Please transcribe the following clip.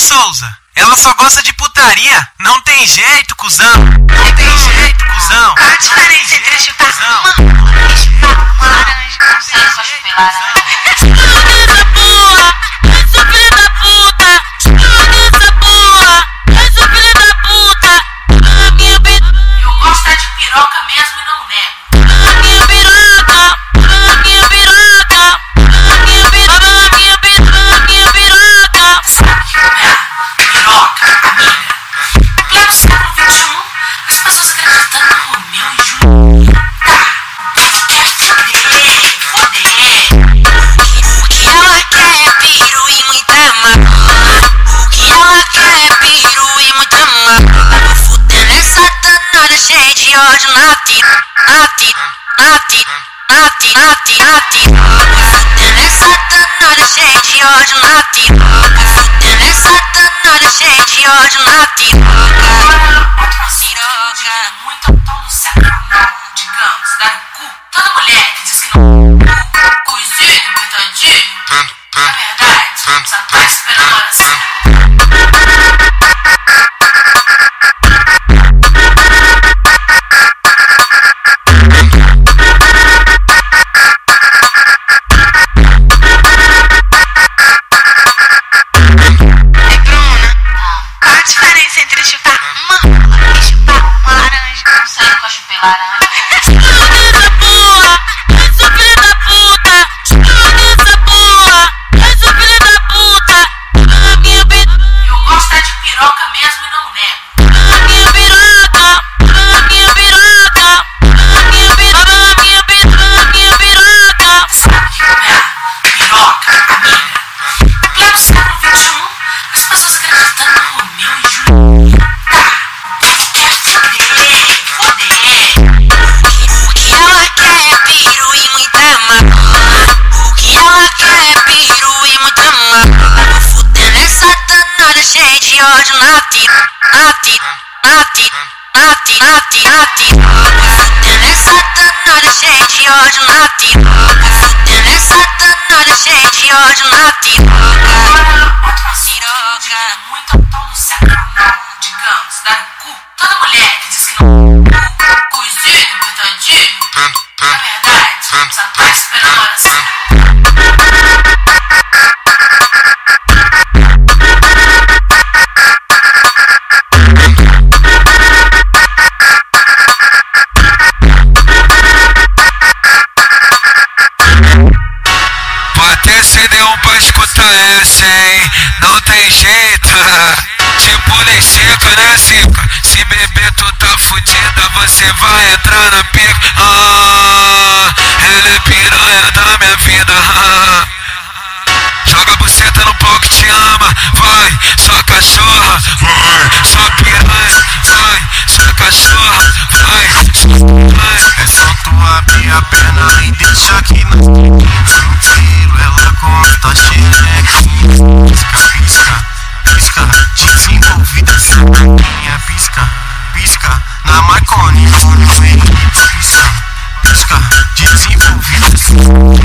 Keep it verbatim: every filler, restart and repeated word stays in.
Souza, ela só gosta de putaria. Não tem jeito, cuzão. Não tem jeito, cuzão. Qual a diferença entre chupar mamão e chupar uma laranja? Não sei, só chupei laranja. Essa porra, essa filha da puta. Essa porra, essa filha da puta. A minha piroca. Eu gosto é de piroca mesmo e não nego. A minha piroca, a minha piroca. A minha piroca, a minha piroca, a minha piroca. Piroca, amiga. Em pleno século vinte e um, as pessoas acreditando no Romeu e Julieta. Quer foder, foder. O que ela quer é piru e muita maconha. O que ela quer é piru e muita maconha. Vou fuder nessa danada cheia de ódio na tita, na tita, na tita, na tita, na tita, na tita. Vou fuder nessa danada cheia de ódio na tita. Vou fuder nessa danada cheia de ódio na tita. Outra assunto que me indigna muito é o tal do sacanagem, digamos, dar o cu. Toda mulher que diz que não cu, coisinho, coitadinho. Na verdade, só tá esperando a hora certa. Qual a diferença entre chupar mamão e chupar uma laranja? Não sei, nunca chupei laranja. Essa porra, essa filha da puta. Essa porra, essa filha da puta. A minha piroca. Eu gosto é de piroca mesmo e não nego. A minha piroca, a minha piroca. A minha piroca, a minha piroca, a minha piroca. Piroca, amiga. Em pleno século vinte e um, as pessoas acreditando no Romeu e Julieta. Quer foder, foder. O que ela quer é piru e muita maconha. O que ela quer é piru e muita maconha. Vou fuder nessa danada cheia de ódio na tita, na tita, na tita, na tita, na tita, na tita. Vou fuder nessa danada cheia de ódio na tita. Vou fuder nessa danada cheia de ódio na tita. Outra assunto que me indigna muito é o tal do sacanagem, digamos, dar o cu. Toda mulher que diz que não cu, coisinho, coitadinho. Na verdade, só tá esperando a hora certa. Bota esse D um pra escutar essa, hein? Não tem jeito. Tipo lei seca, né, Cica? Se beber tu tá fudida, você vai entrar na pica. Ah, ela é piranha da minha vida. Ah. Joga a buceta no pau que te ama. Vai, sua cachorra. Vai, sua piranha. Vai, sua cachorra. Vai, vai. É só tu abrir a perna e deixar aqui na tranquilo, ela conta xerequinha. Pisca, pisca, pisca, desenvolvida essa minha pisca, pisca, na Marconi, no meio, pisca, pisca, desenvolvida essa